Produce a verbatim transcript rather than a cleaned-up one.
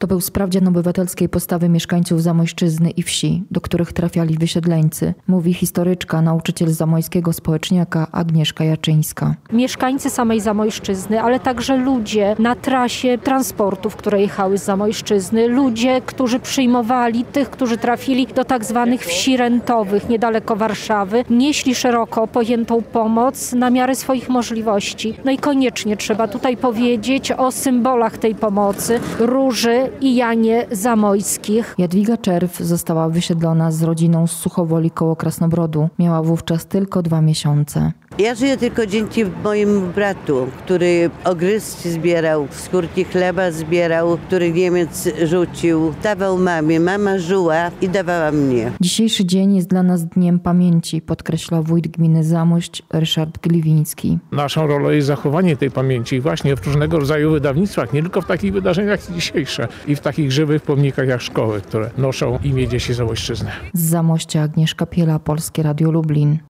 To był sprawdzian obywatelskiej postawy mieszkańców Zamojszczyzny i wsi, do których trafiali wysiedleńcy, mówi historyczka, nauczyciel zamojskiego społeczniaka Agnieszka Jaczyńska. Mieszkańcy samej Zamojszczyzny, ale także ludzie na trasie transportów, które jechały z Zamojszczyzny, ludzie, którzy przyjmowali tych, którzy trafili do tak zwanych wsi rentowych niedaleko Warszawy, nieśli szeroko pojętą pomoc na miarę swoich możliwości. No i koniecznie trzeba tutaj powiedzieć o symbolach tej pomocy, Róży i Janie Zamojskich. Jadwiga Czerw została wysiedlona z rodziną z Suchowoli koło Krasnobrodu. Miała wówczas tylko dwa miesiące. Ja żyję tylko dzięki mojemu bratu, który ogryzki zbierał, skórki chleba zbierał, który Niemiec rzucił. Dawał mamie, mama żuła i dawała mnie. Dzisiejszy dzień jest dla nas dniem pamięci, podkreśla wójt gminy Zamość Ryszard Gliwiński. Naszą rolą jest zachowanie tej pamięci właśnie w różnego rodzaju wydawnictwach, nie tylko w takich wydarzeniach jak dzisiejsze i w takich żywych pomnikach jak szkoły, które noszą imię dzieci Zamojszczyzny. Z Zamościa Agnieszka Piela, Polskie Radio Lublin.